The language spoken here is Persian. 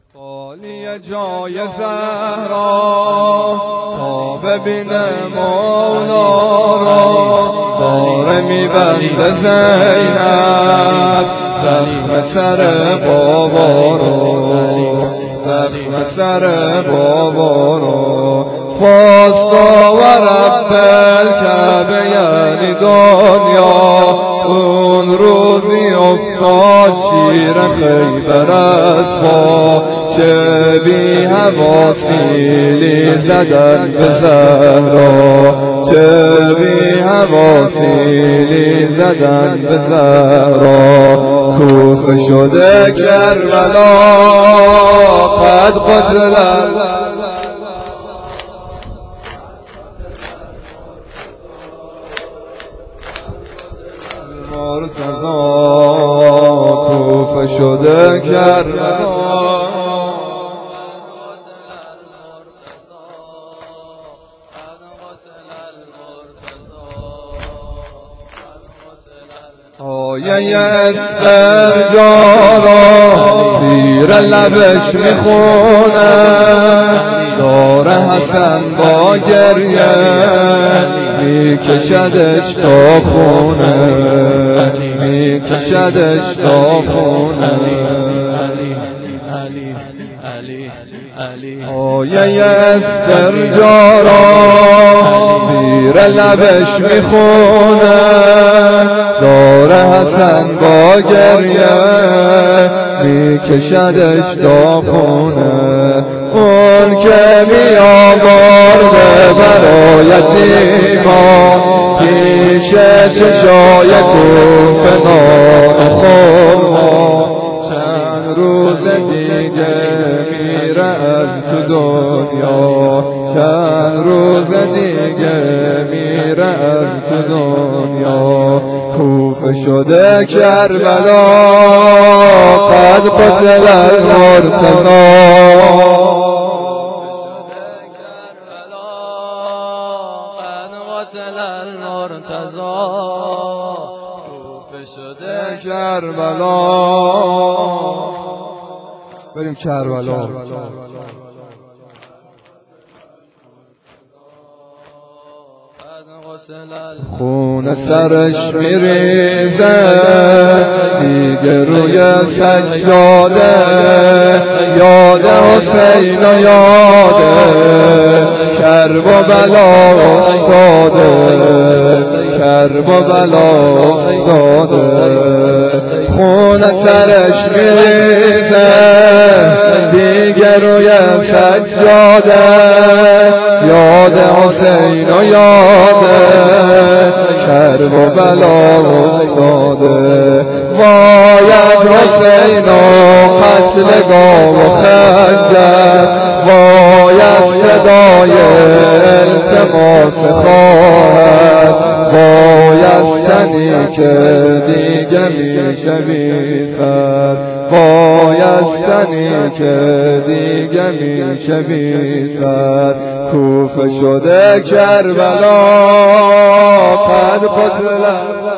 خالی جای زهرا تا ببینه مولا را باره میبنده زینب زخم سر بابا رو زخم سر بابا رو فاستا و رب الکعبه یعنی دنیا اون روزی افتاد شیر خیبر از با چه بی حواسیلی زدن به زهرا چه بی حواسیلی زدن به زهرا کوفه شده کربلا قد قتل مرتضی کوفه شده کربلا آیه استرجارا زیر لبش میخونه داره حسن با گریه میکشدش تا خونه میکشدش تا خونه آیه استرجارا زیر لبش میخونه داره حسن با گریه میکشدش تا خونه اون که میآورده برای یتیما پیش چشای کوفه نان خورما چند روز دیگه میره از تو دنیا چند روز دیگه میره از تو دنیا کوفه شده کربلا قد قتل المرتضی کوفه شده کربلا بریم کربلا خون سرش میریزه دیگه روی سجاده یاد حسین و یاده کرب و بلا افتاده کرب و بلا افتاده خون سرش میریزه دیگه روی سجاده یاد حسین و یاده کرب و بلا افتاده وای از حسین و قتلگاه و خنجر وای از صدای التماس خواهد وای از تنی که دیگه میشه بی سر وای از تنی که دیگه میشه بی سر کوفه شده کربلا قد قتل